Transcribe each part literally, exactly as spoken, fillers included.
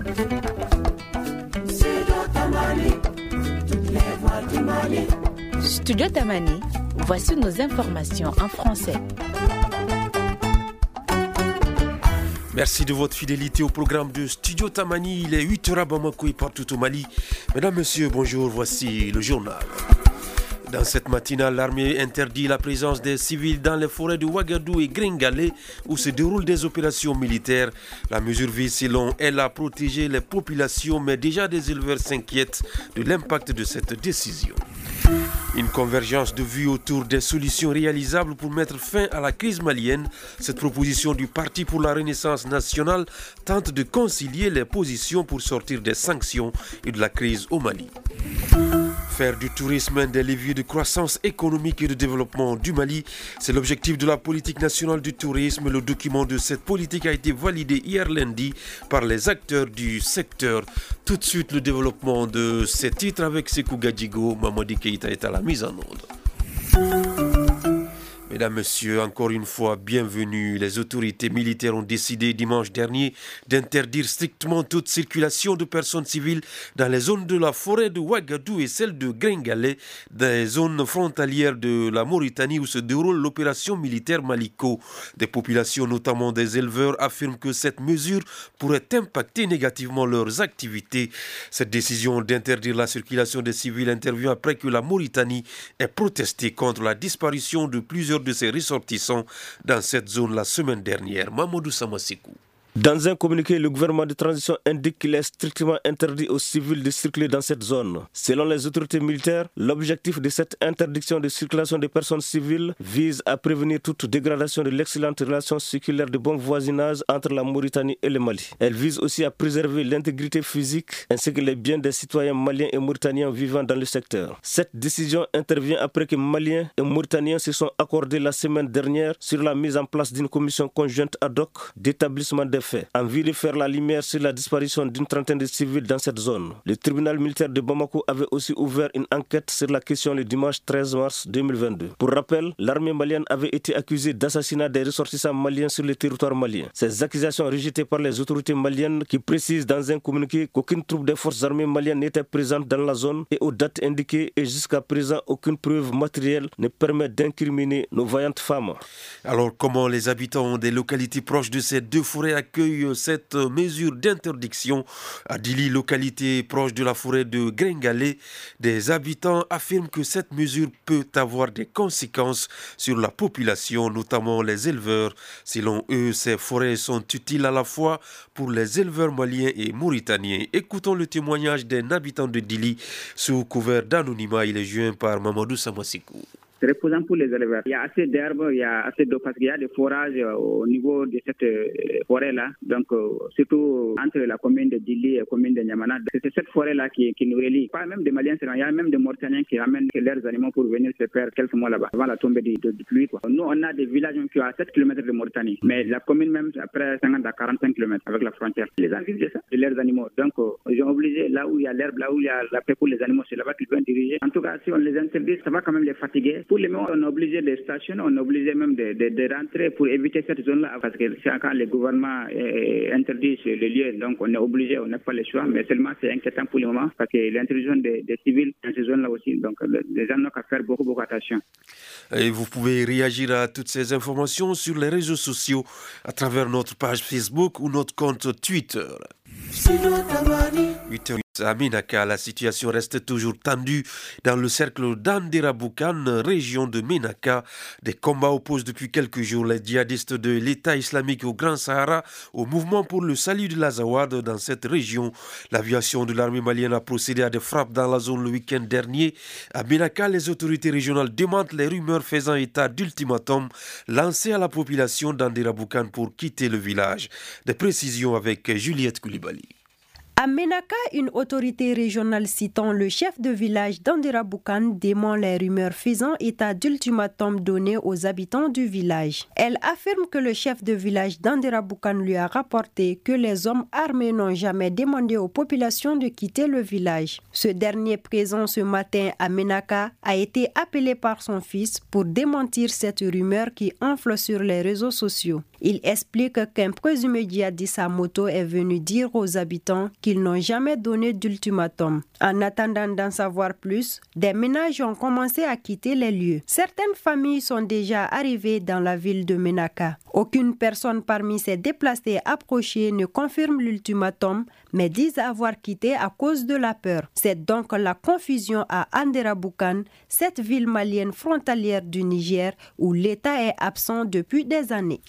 Studio Tamani, voici nos informations en français. Merci de votre fidélité au programme de Studio Tamani. Il est huit heures à Bamako et partout au Mali. Mesdames, Messieurs, bonjour, voici le journal. Dans cette matinale, l'armée interdit la présence des civils dans les forêts de Ouagadougou et Gringale où se déroulent des opérations militaires. La mesure vise, selon elle, à protéger les populations, mais déjà des éleveurs s'inquiètent de l'impact de cette décision. Une convergence de vues autour des solutions réalisables pour mettre fin à la crise malienne. Cette proposition du Parti pour la Renaissance nationale tente de concilier les positions pour sortir des sanctions et de la crise au Mali. Faire du tourisme un des leviers de croissance économique et de développement du Mali, c'est l'objectif de la politique nationale du tourisme. Le document de cette politique a été validé hier lundi par les acteurs du secteur. Tout de suite, le développement de ces titres avec Sekou Gadjigo. Mamadi Keïta est à la mise en ordre. Mesdames, Messieurs, encore une fois, bienvenue. Les autorités militaires ont décidé dimanche dernier d'interdire strictement toute circulation de personnes civiles dans les zones de la forêt de Ouagadougou et celle de Gringale, des zones frontalières de la Mauritanie où se déroule l'opération militaire Maliko. Des populations, notamment des éleveurs, affirment que cette mesure pourrait impacter négativement leurs activités. Cette décision d'interdire la circulation des civils intervient après que la Mauritanie ait protesté contre la disparition de plusieurs de ses ressortissants dans cette zone la semaine dernière. Mamadou Samasikou. Dans un communiqué, le gouvernement de transition indique qu'il est strictement interdit aux civils de circuler dans cette zone. Selon les autorités militaires, l'objectif de cette interdiction de circulation des personnes civiles vise à prévenir toute dégradation de l'excellente relation séculaire de bon voisinage entre la Mauritanie et le Mali. Elle vise aussi à préserver l'intégrité physique ainsi que les biens des citoyens maliens et mauritaniens vivant dans le secteur. Cette décision intervient après que Maliens et Mauritaniens se sont accordés la semaine dernière sur la mise en place d'une commission conjointe ad hoc d'établissement des faits, en vue de faire la lumière sur la disparition d'une trentaine de civils dans cette zone. Le tribunal militaire de Bamako avait aussi ouvert une enquête sur la question le dimanche treize mars deux mille vingt-deux. Pour rappel, l'armée malienne avait été accusée d'assassinat des ressortissants maliens sur le territoire malien. Ces accusations rejetées par les autorités maliennes qui précisent dans un communiqué qu'aucune troupe des forces armées maliennes n'était présente dans la zone et aux dates indiquées et jusqu'à présent aucune preuve matérielle ne permet d'incriminer nos vaillantes femmes. Alors comment les habitants des localités proches de ces deux forêts accueille cette mesure d'interdiction? À Dili, localité proche de la forêt de Gringale, des habitants affirment que cette mesure peut avoir des conséquences sur la population, notamment les éleveurs. Selon eux, ces forêts sont utiles à la fois pour les éleveurs maliens et mauritaniens. Écoutons le témoignage d'un habitant de Dili sous couvert d'anonymat. Il est joint par Mamadou Samasikou. C'est reposant pour les éleveurs. Il y a assez d'herbes, il y a assez d'eau parce qu'il y a des forages au niveau de cette forêt-là. Donc, surtout entre la commune de Dili et la commune de Niamana. C'est cette forêt-là qui, qui nous relie. Pas même des Maliens, il y a même des Mauritaniens qui amènent leurs animaux pour venir se faire quelques mois là-bas, avant la tombée de, de, de pluie. Quoi. Nous, on a des villages qui sont à sept kilomètres de Mauritanie. Mais la commune même, après cinquante à quarante-cinq kilomètres avec la frontière. Les gens vivent de ça, de leurs animaux. Donc, ils ont obligé, là où il y a l'herbe, là où il y a la paix pour les animaux, c'est là-bas qu'ils doivent diriger. En tout cas, si on les interdit, ça va quand même les fatiguer. Pour les moments, on est obligé de stationner, on est obligé même de, de, de rentrer pour éviter cette zone-là. Parce que quand le gouvernement est interdit sur le lieu, donc on est obligé, on n'a pas le choix. Mais seulement c'est inquiétant pour le moment parce que l'interdiction des, des civils dans ces zones-là aussi. Donc les gens n'ont qu'à faire beaucoup, beaucoup attention. Et vous pouvez réagir à toutes ces informations sur les réseaux sociaux à travers notre page Facebook ou notre compte Twitter. huit heures à Ménaka, la situation reste toujours tendue dans le cercle d'Anderaboukan, région de Ménaka. Des combats opposent depuis quelques jours les djihadistes de l'État islamique au Grand Sahara au mouvement pour le salut de l'Azawad dans cette région. L'aviation de l'armée malienne a procédé à des frappes dans la zone le week-end dernier. À Ménaka, les autorités régionales démentent les rumeurs faisant état d'ultimatum lancés à la population d'Anderaboukan pour quitter le village. Des précisions avec Juliette Koulibaly. À Ménaka, une autorité régionale citant le chef de village d'Andiraboukan dément les rumeurs faisant état d'ultimatum donné aux habitants du village. Elle affirme que le chef de village d'Andiraboukan lui a rapporté que les hommes armés n'ont jamais demandé aux populations de quitter le village. Ce dernier, présent ce matin à Ménaka, a été appelé par son fils pour démentir cette rumeur qui enfle sur les réseaux sociaux. Il explique qu'un présumé djihadiste à moto est venu dire aux habitants qu'ils n'ont jamais donné d'ultimatum. En attendant d'en savoir plus, des ménages ont commencé à quitter les lieux. Certaines familles sont déjà arrivées dans la ville de Ménaka. Aucune personne parmi ces déplacés approchés ne confirme l'ultimatum, mais disent avoir quitté à cause de la peur. C'est donc la confusion à Andiraboukan, cette ville malienne frontalière du Niger, où l'État est absent depuis des années.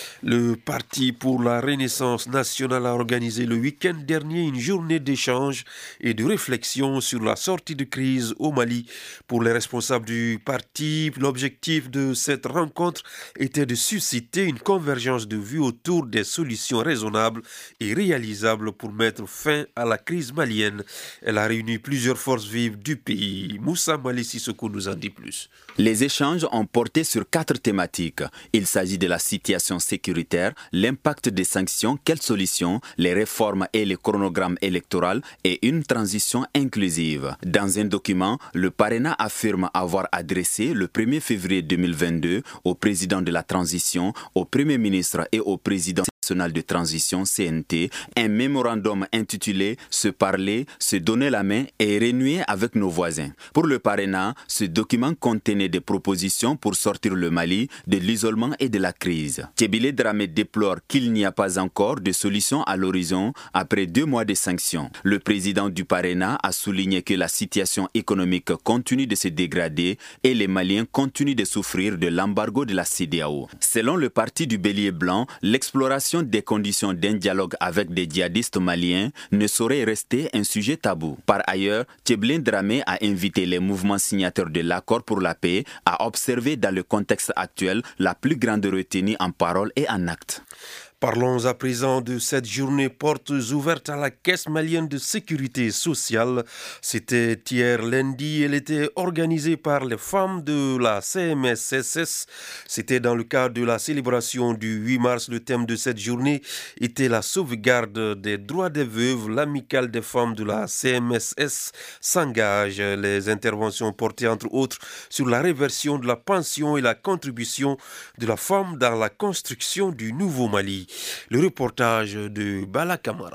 Le Parti pour la Renaissance nationale a organisé le week-end dernier une journée d'échange et de réflexion sur la sortie de crise au Mali. Pour les responsables du parti, l'objectif de cette rencontre était de susciter une convergence de vues autour des solutions raisonnables et réalisables pour mettre fin à la crise malienne. Elle a réuni plusieurs forces vives du pays. Moussa Mali Sissoko nous en dit plus. Les échanges ont porté sur quatre thématiques. Il s'agit de la situation sécuritaire, l'impact des sanctions, quelles solutions, les réformes et le chronogramme électoral et une transition inclusive. Dans un document, le Parena affirme avoir adressé le premier février deux mille vingt-deux au président de la transition, au premier ministre et au président national de transition C N T un mémorandum intitulé « Se parler, se donner la main et renouer avec nos voisins ». Pour le Parena, ce document contenait des propositions pour sortir le Mali de l'isolement et de la crise. Tchébile Dramé déplore qu'il n'y a pas encore de solution à l'horizon après deux mois de sanctions. Le président du Parena a souligné que la situation économique continue de se dégrader et les Maliens continuent de souffrir de l'embargo de la C E D E A O. Selon le parti du Bélier Blanc, l'exploration des conditions d'un dialogue avec des djihadistes maliens ne saurait rester un sujet tabou. Par ailleurs, Tchéblin Dramé a invité les mouvements signataires de l'accord pour la paix à observer dans le contexte actuel la plus grande retenue en parole et en actes. Parlons à présent de cette journée portes ouvertes à la Caisse malienne de sécurité sociale. C'était hier lundi. Elle était organisée par les femmes de la C M S S S. C'était dans le cadre de la célébration du huit mars. Le thème de cette journée était la sauvegarde des droits des veuves. L'amicale des femmes de la C M S S s'engage. Les interventions portaient entre autres sur la réversion de la pension et la contribution de la femme dans la construction du nouveau Mali. Le reportage de Bala Kamara.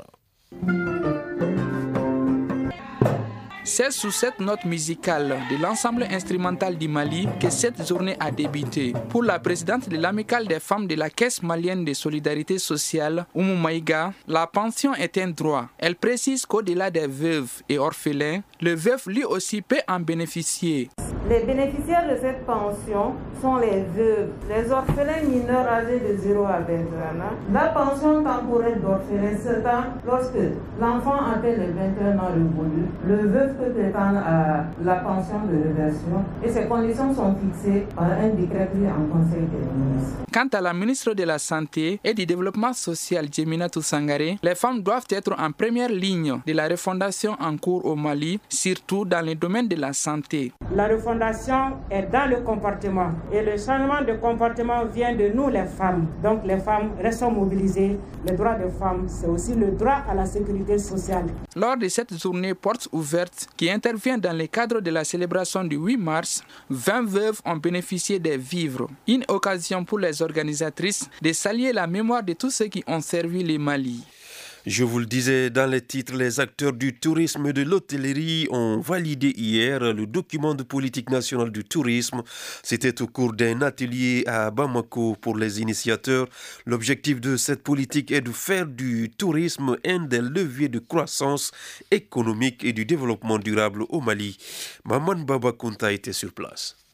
C'est sous cette note musicale de l'ensemble instrumental du Mali que cette journée a débuté. Pour la présidente de l'amicale des femmes de la Caisse malienne de solidarité sociale, Oumou Maïga, la pension est un droit. Elle précise qu'au-delà des veuves et orphelins, le veuf lui aussi peut en bénéficier. Les bénéficiaires de cette pension sont les veuves, les orphelins mineurs âgés de zéro à vingt et un ans. La pension temporaire d'orphelin s'étend lorsque l'enfant atteint les vingt et un ans révolus. Le veuf peut prétendre à la pension de réversion et ces conditions sont fixées par un décret pris en Conseil des ministres. Quant à la ministre de la Santé et du Développement social, Djemina Toussangare, les femmes doivent être en première ligne de la refondation en cours au Mali, surtout dans le domaine de la santé. La refondation est dans le comportement et le changement de comportement vient de nous les femmes. Donc les femmes restons mobilisées. Le droit des femmes, c'est aussi le droit à la sécurité sociale. Lors de cette journée porte ouverte qui intervient dans le cadre de la célébration du huit mars, vingt veuves ont bénéficié des vivres. Une occasion pour les organisatrices de saluer la mémoire de tous ceux qui ont servi le Mali. Je vous le disais dans les titres, les acteurs du tourisme et de l'hôtellerie ont validé hier le document de politique nationale du tourisme. C'était au cours d'un atelier à Bamako pour les initiateurs. L'objectif de cette politique est de faire du tourisme un des leviers de croissance économique et du développement durable au Mali. Maman Baba Kunta était sur place.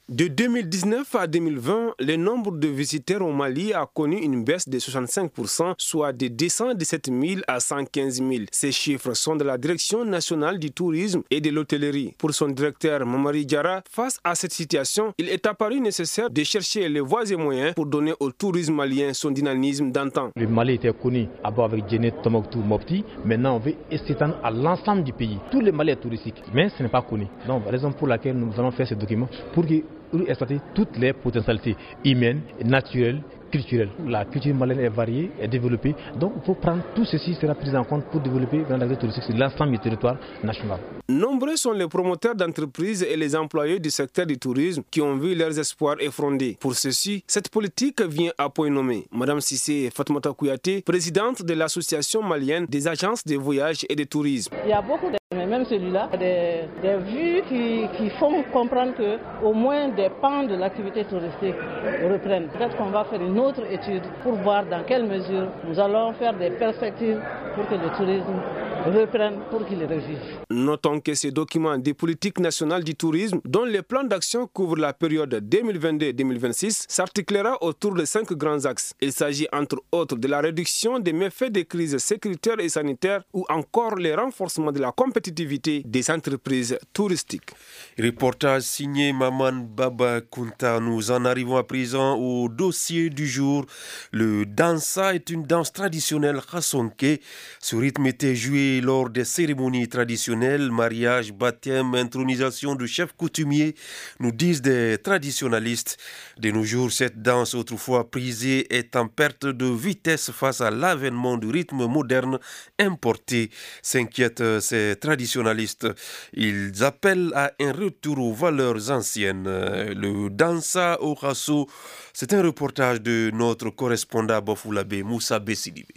De deux mille dix-neuf à deux mille vingt, le nombre de visiteurs au Mali a connu une baisse de soixante-cinq pour cent, soit de deux cent dix-sept mille à cent quinze mille. Ces chiffres sont de la Direction nationale du tourisme et de l'hôtellerie. Pour son directeur Mamari Diarra, face à cette situation, il est apparu nécessaire de chercher les voies et moyens pour donner au tourisme malien son dynamisme d'antan. Le Mali était connu d'abord avec Djené, Tombouctou, Mopti. Maintenant, on veut s'étendre à l'ensemble du pays. Tous les Maliens touristiques, mais ce n'est pas connu. Donc, raison pour laquelle nous allons faire ce document pour que pour exploiter toutes les potentialités humaines, naturelles, culturelles. La culture malienne est variée, est développée. Donc il faut prendre tout ceci, sera pris en compte pour développer l'activité touristique sur l'ensemble du territoire national. Nombreux sont les promoteurs d'entreprises et les employés du secteur du tourisme qui ont vu leurs espoirs effondrés. Pour ceci, cette politique vient à point nommé. Madame Sissé Fatmata Kouyaté, présidente de l'association malienne des agences de voyage et de tourisme. Il y a beaucoup de, mais même celui-là, des, des vues qui, qui font comprendre que au moins des pans de l'activité touristique reprennent. Peut-être qu'on va faire une autre étude pour voir dans quelle mesure nous allons faire des perspectives pour que le tourisme reprenne, pour qu'il revive. Notons que ce document des politiques nationales du tourisme, dont les plans d'action couvrent la période deux mille vingt-deux à deux mille vingt-six, s'articulera autour de cinq grands axes. Il s'agit entre autres de la réduction des méfaits des crises sécuritaires et sanitaires ou encore le renforcement de la compétitivité des entreprises touristiques. Reportage signé Maman Baba Kunta. Nous en arrivons à présent au dossier du jour. Le dansa est une danse traditionnelle khassonké. Ce rythme était joué lors des cérémonies traditionnelles, mariage, baptême, intronisation de chefs coutumiers, nous disent des traditionnalistes. De nos jours, cette danse autrefois prisée est en perte de vitesse face à l'avènement du rythme moderne importé, s'inquiètent ces traditionnalistes. Ils appellent à un retour aux valeurs anciennes. Le dansa au Khasso, c'est un reportage de notre correspondant Bafoulabé, Moussa Bessidibé.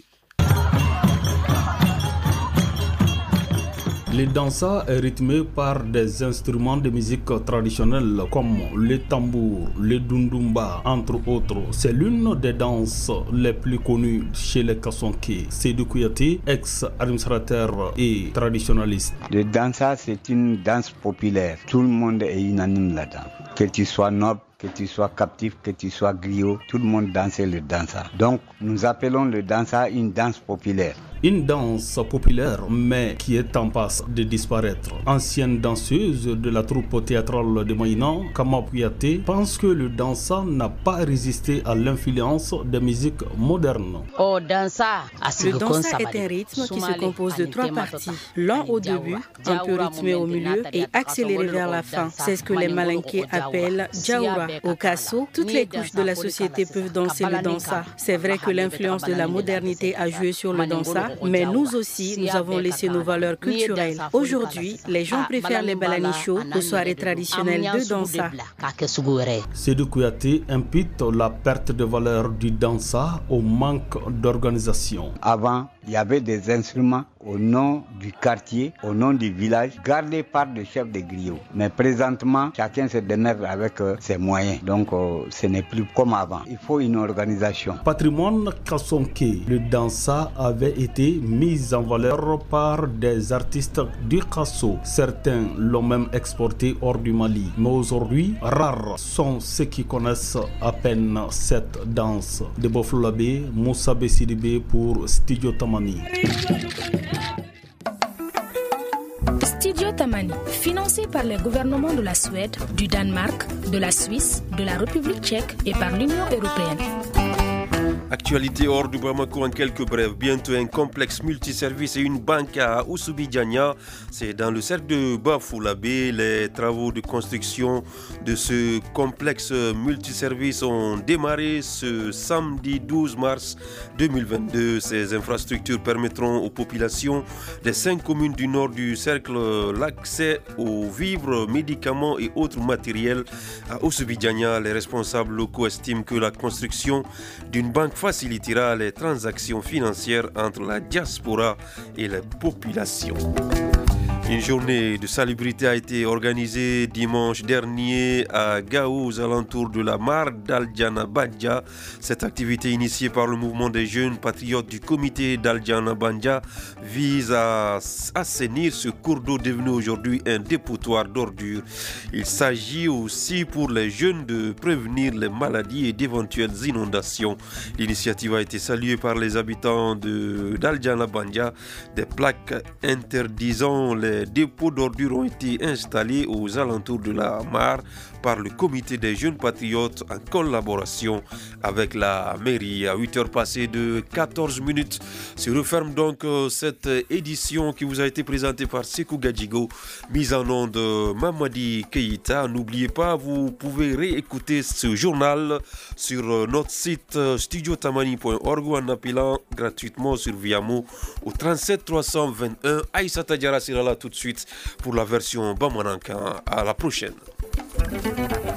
Le dansa est rythmé par des instruments de musique traditionnels comme le tambour, le dundumba, entre autres. C'est l'une des danses les plus connues chez les Kassonké. Seydou Kouyaté, ex-administrateur et traditionnaliste. Le dansa, c'est une danse populaire. Tout le monde est unanime là-dedans. Que tu sois noble, que tu sois captif, que tu sois griot, tout le monde dansait le dansa. Donc, nous appelons le dansa une danse populaire. Une danse populaire, mais qui est en passe de disparaître. Ancienne danseuse de la troupe théâtrale de Maïnan, Kama Kouyaté, pense que le dansa n'a pas résisté à l'influence des musiques modernes. Le dansa est un rythme qui se compose de trois parties. Lent au début, un peu rythmé au milieu et accéléré vers la fin. C'est ce que les Malinké appellent Djaoura. Au Khasso, toutes les couches de la société peuvent danser le dansa. C'est vrai que l'influence de la modernité a joué sur le dansa, mais nous aussi, nous avons laissé nos valeurs culturelles. Aujourd'hui, les gens préfèrent les balanichos aux soirées traditionnelles de dansa. Seydou Kouyaté impute la perte de valeur du dansa au manque d'organisation. Avant, il y avait des instruments au nom du quartier, au nom du village, gardés par des chefs de griots. Mais présentement, chacun se démerde avec euh, ses moyens. Donc, euh, ce n'est plus comme avant. Il faut une organisation. Patrimoine Kassonké, le dansa avait été mis en valeur par des artistes du Khasso. Certains l'ont même exporté hors du Mali. Mais aujourd'hui, rares sont ceux qui connaissent à peine cette danse. De Boflolabé, Moussa Bessidibé pour Studio Tamani. Studio Tamani, financé par les gouvernements de la Suède, du Danemark, de la Suisse, de la République tchèque et par l'Union européenne. Actualité hors du Bamako en quelques brèves. Bientôt un complexe multiservice et une banque à Oussoubi-Diania. C'est dans le cercle de Bafoulabé. Les travaux de construction de ce complexe multiservice ont démarré ce samedi douze mars deux mille vingt-deux. Ces infrastructures permettront aux populations des cinq communes du nord du cercle l'accès aux vivres, médicaments et autres matériels à Oussoubi-Diania. Les responsables locaux estiment que la construction d'une banque facilitera les transactions financières entre la diaspora et la population. Une journée de salubrité a été organisée dimanche dernier à Gao, aux alentours de la mare d'Aldjana Bandja. Cette activité initiée par le mouvement des jeunes patriotes du comité d'Aldjana Bandja vise à assainir ce cours d'eau devenu aujourd'hui un dépotoir d'ordures. Il s'agit aussi pour les jeunes de prévenir les maladies et d'éventuelles inondations. L'initiative a été saluée par les habitants de d'Aldjana Bandja. Des plaques interdisant les dépôts d'ordures ont été installés aux alentours de la mare par le comité des jeunes patriotes en collaboration avec la mairie. À huit heures passées de quatorze minutes se referme donc cette édition qui vous a été présentée par Sekou Gadjigo, mise en onde de Mamadi Keïta. N'oubliez pas, vous pouvez réécouter ce journal sur notre site studio tamani point org ou en appelant gratuitement sur Viamo au trente-sept trois cent vingt-un. Aïssata Diarra sera là tout de suite pour la version Bamananka. À la prochaine.